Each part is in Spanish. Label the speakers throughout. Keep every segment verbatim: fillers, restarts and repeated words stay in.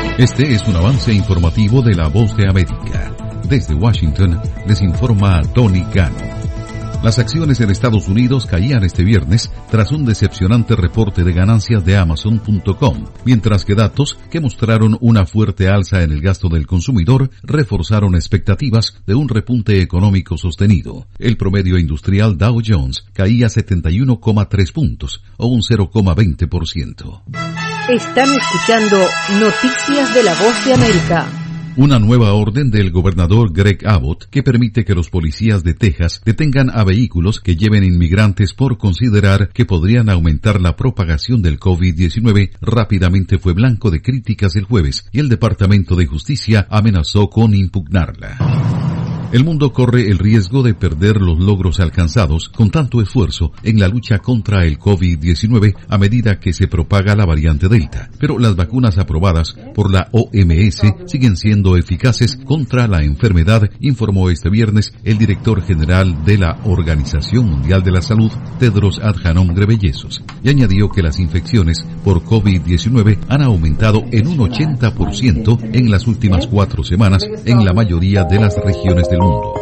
Speaker 1: Este es un avance informativo de La Voz de América. Desde Washington les informa Tony Cano. Las acciones en Estados Unidos caían este viernes tras un decepcionante reporte de ganancias de Amazon punto com, mientras que datos que mostraron una fuerte alza en el gasto del consumidor reforzaron expectativas de un repunte económico sostenido. El promedio industrial Dow Jones caía setenta y uno coma tres puntos, o un cero coma veinte por ciento.
Speaker 2: Están escuchando Noticias de La Voz de América.
Speaker 1: Una nueva orden del gobernador Greg Abbott que permite que los policías de Texas detengan a vehículos que lleven inmigrantes por considerar que podrían aumentar la propagación del COVID diecinueve rápidamente fue blanco de críticas el jueves y el Departamento de Justicia amenazó con impugnarla. El mundo corre el riesgo de perder los logros alcanzados con tanto esfuerzo en la lucha contra el COVID diecinueve a medida que se propaga la variante Delta, pero las vacunas aprobadas por la O M S siguen siendo eficaces contra la enfermedad, informó este viernes el director general de la Organización Mundial de la Salud, Tedros Adhanom Ghebreyesus, y añadió que las infecciones por COVID diecinueve han aumentado en un ochenta por ciento en las últimas cuatro semanas en la mayoría de las regiones del mundo.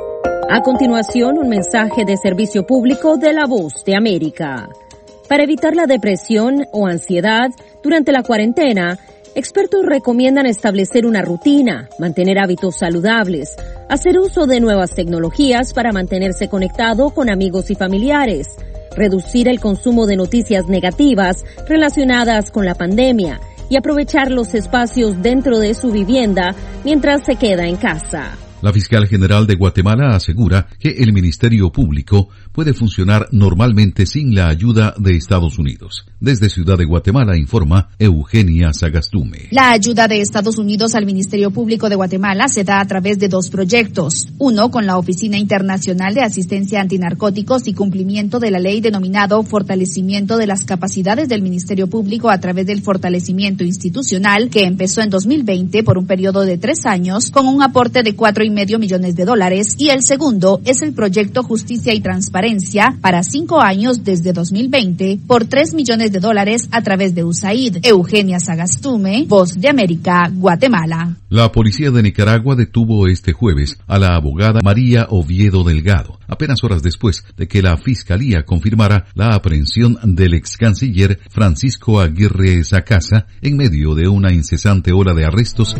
Speaker 2: A continuación, un mensaje de servicio público de La Voz de América. Para evitar la depresión o ansiedad durante la cuarentena, expertos recomiendan establecer una rutina, mantener hábitos saludables, hacer uso de nuevas tecnologías para mantenerse conectado con amigos y familiares, reducir el consumo de noticias negativas relacionadas con la pandemia y aprovechar los espacios dentro de su vivienda mientras se queda en casa.
Speaker 1: La fiscal general de Guatemala asegura que el Ministerio Público puede funcionar normalmente sin la ayuda de Estados Unidos. Desde Ciudad de Guatemala informa Eugenia Sagastume.
Speaker 3: La ayuda de Estados Unidos al Ministerio Público de Guatemala se da a través de dos proyectos. Uno con la Oficina Internacional de Asistencia Antinarcóticos y Cumplimiento de la Ley denominado Fortalecimiento de las Capacidades del Ministerio Público a través del fortalecimiento institucional, que empezó en dos mil veinte por un periodo de tres años con un aporte de cuatro y medio millones de dólares, y el segundo es el proyecto Justicia y Transparencia para cinco años desde dos mil veinte por tres millones de dólares a través de U S A I D. Eugenia Sagastume, Voz de América, Guatemala.
Speaker 1: La policía de Nicaragua detuvo este jueves a la abogada María Oviedo Delgado, apenas horas después de que la Fiscalía confirmara la aprehensión del ex canciller Francisco Aguirre Sacasa en medio de una incesante ola de arrestos.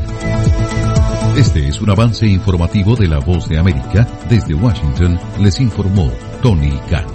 Speaker 1: Este es un avance informativo de La Voz de América. Desde Washington les informó Tony Cano.